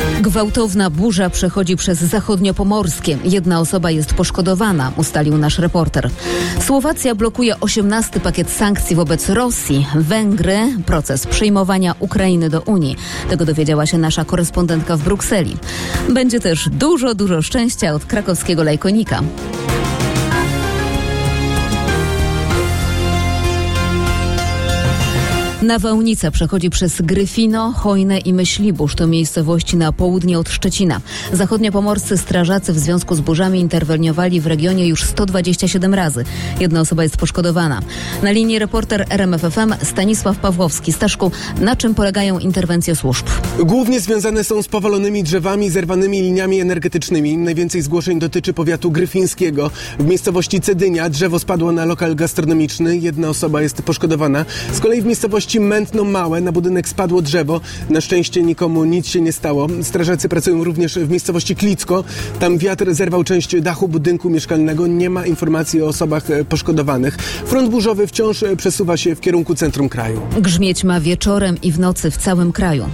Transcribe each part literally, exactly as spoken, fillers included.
Gwałtowna burza przechodzi przez zachodniopomorskie. Jedna osoba jest poszkodowana, ustalił nasz reporter. Słowacja blokuje osiemnasty pakiet sankcji wobec Rosji. Węgry proces przyjmowania Ukrainy do Unii. Tego dowiedziała się nasza korespondentka w Brukseli. Będzie też dużo, dużo szczęścia od krakowskiego Lajkonika. Nawałnica przechodzi przez Gryfino, Chojnę i Myślibórz. To miejscowości na południe od Szczecina. Zachodniopomorscy strażacy w związku z burzami interweniowali w regionie już sto dwadzieścia siedem razy. Jedna osoba jest poszkodowana. Na linii reporter R M F F M Stanisław Pawłowski. Staszku, na czym polegają interwencje służb? Głównie związane są z powalonymi drzewami, zerwanymi liniami energetycznymi. Najwięcej zgłoszeń dotyczy powiatu gryfińskiego. W miejscowości Cedynia drzewo spadło na lokal gastronomiczny. Jedna osoba jest poszkodowana. Z kolei w miejscowości Mętno Małe na budynek spadło drzewo. Na szczęście nikomu nic się nie stało. Strażacy pracują również w miejscowości Klicko. Tam wiatr zerwał część dachu budynku mieszkalnego. Nie ma informacji o osobach poszkodowanych. Front burzowy wciąż przesuwa się w kierunku centrum kraju. Grzmieć ma wieczorem i w nocy w całym kraju.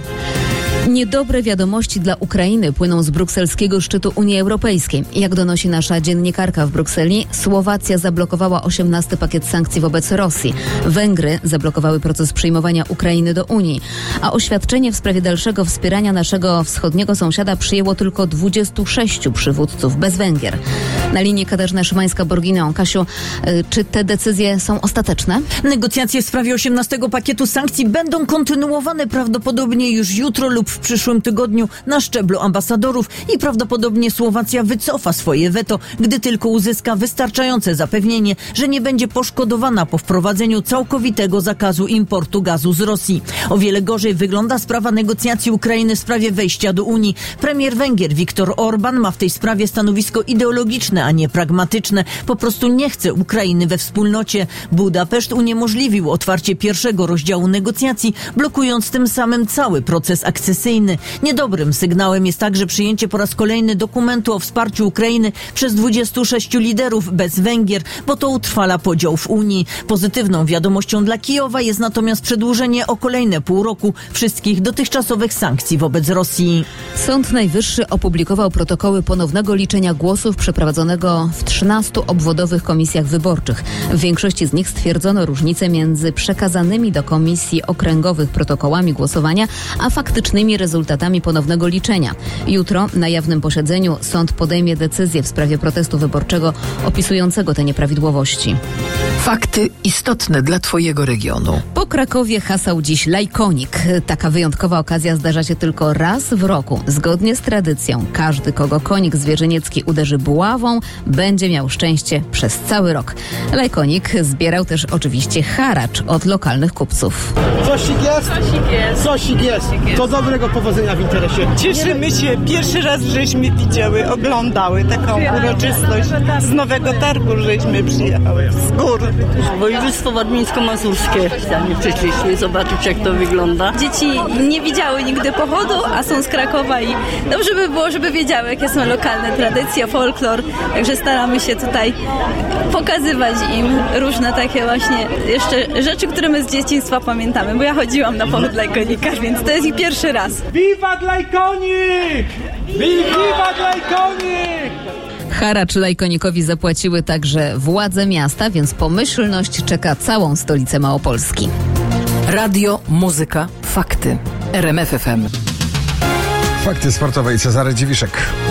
Niedobre wiadomości dla Ukrainy płyną z brukselskiego szczytu Unii Europejskiej. Jak donosi nasza dziennikarka w Brukseli, Słowacja zablokowała osiemnasty pakiet sankcji wobec Rosji. Węgry zablokowały proces przyjmowania Ukrainy do Unii. A oświadczenie w sprawie dalszego wspierania naszego wschodniego sąsiada przyjęło tylko dwudziestu sześciu przywódców bez Węgier. Na linii Katarzyna Szymańska-Borginą. Kasiu, czy te decyzje są ostateczne? Negocjacje w sprawie osiemnastego pakietu sankcji będą kontynuowane prawdopodobnie już jutro lub w przyszłym tygodniu na szczeblu ambasadorów i prawdopodobnie Słowacja wycofa swoje weto, gdy tylko uzyska wystarczające zapewnienie, że nie będzie poszkodowana po wprowadzeniu całkowitego zakazu importu gazu z Rosji. O wiele gorzej wygląda sprawa negocjacji Ukrainy w sprawie wejścia do Unii. Premier Węgier Viktor Orban ma w tej sprawie stanowisko ideologiczne, a nie pragmatyczne. Po prostu nie chce Ukrainy we wspólnocie. Budapeszt uniemożliwił otwarcie pierwszego rozdziału negocjacji, blokując tym samym cały proces akcesyjny. Niedobrym sygnałem jest także przyjęcie po raz kolejny dokumentu o wsparciu Ukrainy przez dwudziestu sześciu liderów bez Węgier, bo to utrwala podział w Unii. Pozytywną wiadomością dla Kijowa jest natomiast przedłużenie o kolejne pół roku wszystkich dotychczasowych sankcji wobec Rosji. Sąd Najwyższy opublikował protokoły ponownego liczenia głosów przeprowadzonego w trzynastu obwodowych komisjach wyborczych. W większości z nich stwierdzono różnicę między przekazanymi do komisji okręgowych protokołami głosowania, a faktycznymi rezultatami ponownego liczenia. Jutro na jawnym posiedzeniu sąd podejmie decyzję w sprawie protestu wyborczego opisującego te nieprawidłowości. Fakty istotne dla Twojego regionu. Po Krakowie hasał dziś Lajkonik. Taka wyjątkowa okazja zdarza się tylko raz w roku. Zgodnie z tradycją, każdy, kogo konik zwierzyniecki uderzy buławą, będzie miał szczęście przez cały rok. Lajkonik zbierał też oczywiście haracz od lokalnych kupców. Sosik jest? Sosik jest. Sosik jest. To dobrego powodzenia w interesie. Cieszymy się. Pierwszy raz żeśmy widziały, oglądały taką uroczystość. Z Nowego Targu żeśmy przyjechały, z gór. Województwo warmińsko-mazurskie. Sami przyszliśmy zobaczyć, jak to wygląda. Dzieci nie widziały nigdy pochodu, a są z Krakowa i dobrze by było, żeby wiedziały, jakie są lokalne tradycje, folklor. Także staramy się tutaj pokazywać im różne takie właśnie jeszcze rzeczy, które my z dzieciństwa pamiętamy, bo ja chodziłam na pochód Lajkonika, więc to jest ich pierwszy raz. Wiwat Lajkonik! Wiwat Lajkonik! Haracz Lajkonikowi zapłaciły także władze miasta, więc pomyślność czeka całą stolicę Małopolski. Radio, muzyka, fakty. R M F F M. Fakty sportowe i Cezary Dziwiszek.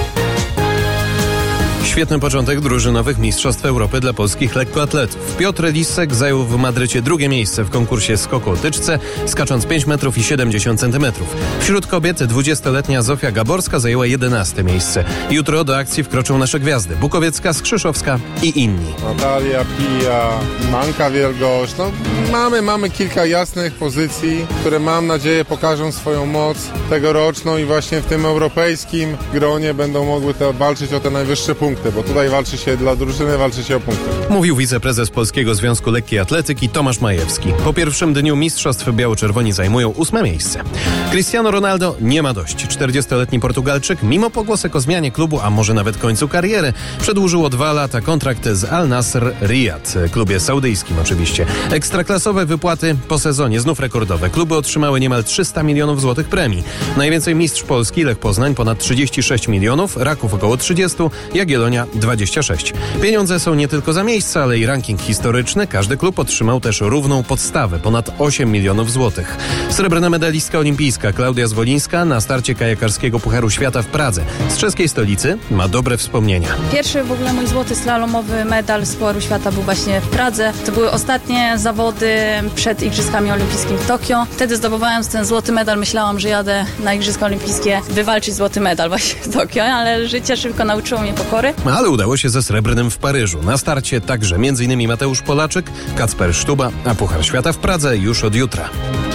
Świetny początek drużynowych Mistrzostw Europy dla polskich lekkoatletów. Piotr Lissek zajął w Madrycie drugie miejsce w konkursie skoku o tyczce, skacząc pięć metrów i siedemdziesiąt centymetrów. Wśród kobiet dwudziestoletnia Zofia Gaborska zajęła jedenaste miejsce. Jutro do akcji wkroczą nasze gwiazdy Bukowiecka, Skrzyszowska i inni. Natalia, Pija, Manka Wielgosz. No, mamy, mamy kilka jasnych pozycji, które mam nadzieję pokażą swoją moc tegoroczną i właśnie w tym europejskim gronie będą mogły te, walczyć o te najwyższe punkty. punkty, bo tutaj walczy się dla drużyny, walczy się o punkty. Mówił wiceprezes Polskiego Związku Lekkiej Atletyki Tomasz Majewski. Po pierwszym dniu mistrzostw biało-czerwoni zajmują ósme miejsce. Cristiano Ronaldo nie ma dość. czterdziestoletni Portugalczyk, mimo pogłosek o zmianie klubu, a może nawet końcu kariery, przedłużył o dwa lata kontrakt z Al Nasr Riyad, klubie saudyjskim oczywiście. Ekstraklasowe wypłaty po sezonie znów rekordowe. Kluby otrzymały niemal trzysta milionów złotych premii. Najwięcej mistrz Polski Lech Poznań ponad trzydzieści sześć milionów, Raków około trzydzieści, Jagiellonia dwadzieścia sześć. Pieniądze są nie tylko za miejsce, ale i ranking historyczny. Każdy klub otrzymał też równą podstawę, ponad osiem milionów złotych. Srebrna medalistka olimpijska Klaudia Zwolińska na starcie kajakarskiego Pucharu Świata w Pradze. Z czeskiej stolicy ma dobre wspomnienia. Pierwszy w ogóle mój złoty slalomowy medal z Pucharu Świata był właśnie w Pradze. To były ostatnie zawody przed Igrzyskami Olimpijskimi w Tokio. Wtedy zdobywając ten złoty medal myślałam, że jadę na Igrzyska Olimpijskie wywalczyć złoty medal właśnie w Tokio, ale życie szybko nauczyło mnie pokory. Ale udało się ze srebrnym w Paryżu. Na starcie także m.in. Mateusz Polaczek, Kacper Sztuba, a Puchar Świata w Pradze już od jutra.